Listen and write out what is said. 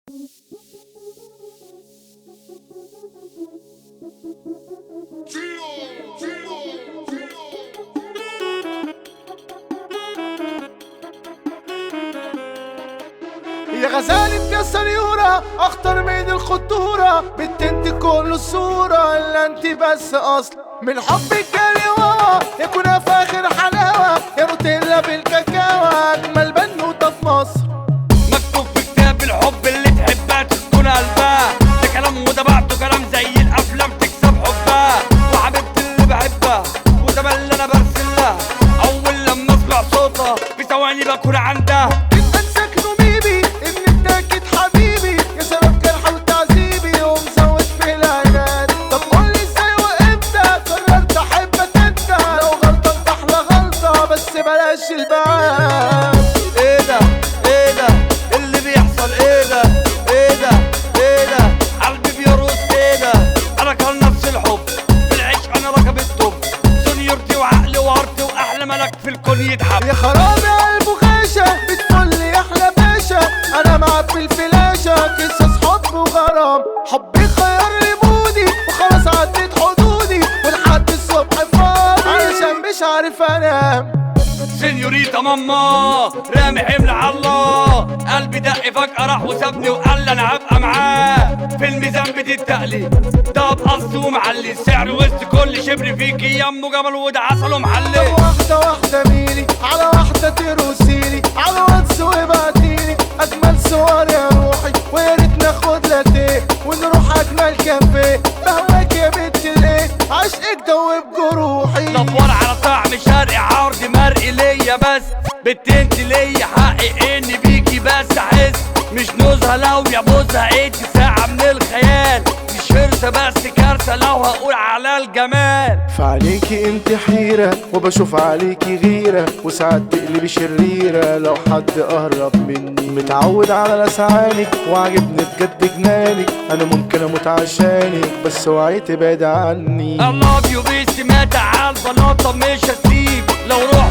يا غزالة يا سنيورة اخطر من الخطورة، بنت انت كل الصورة الا انت بس اصل من حبك اليوا يكون فاخر حلاوة يا روتيلا بالكاكاو اجمل بنوتة في مصر. مكتوب في كتاب الحب اللي تحبها تسكن قلبها، ده كلام وتبعته كلام زي الافلام تكسب حبها، وحبيبتي اللي بحبها وده اللي انا برسل لها، اول لما اسمع صوتها في ثواني بكون عندها. ايه ده ايه ده اللي بيحصل، ايه ده ايه ده ايه ده قلبي بيرقص، ايه ده انا كان نفس الحب في العشق، انا ركب الطب سنيورتي وعقلي وهارتي واحلى ملك في الكون يتحب. يا خرابي قلبه غاشة بتقول لي احلى باشا، انا معاك في الفلاشة قصص حب وغرام، حبي خير لي مودي وخلاص عديت حدودي ولحد الصبح فاضي علشان مش عارف انام. سينيوريتا ماما رامي حمل على الله، قلبي دق فجأة راح وسابني وقال لي انا هبقى معاه، في الميزان بتتقلي ده بقص ومعلي، السعر وسط كل شبر فيكي يمه جمل وده عسل ومحلي. واحدة واحدة ميلي على واحدة تروسيلي على واتس وابعتيلي اجمل صور يا روحي، ويا ريت ناخد لاتيه ونروح اجمل كافيه، بهواك يا بنت الايه عشقك دوب جروحي. دور على طعم شرقي عرض مرئي ليا بس، بنت انت ليا حقي اني بيكي بس احس، مش نزهة لو يا بوزها انت ساعة من الخيال، مش هرسة بس كارثة لو هقول على الجمال. فعليكي انت حيرة وبشوف عليكي غيرة، وساعات تقلبي شريرة لو حد قرب مني، متعود على لسعانك وعجبني بجد جنانك، انا ممكن اموت عشانك بس اوعي تبعد عني. I love you بس ما تعال بلاطة مش هسيب، لو روح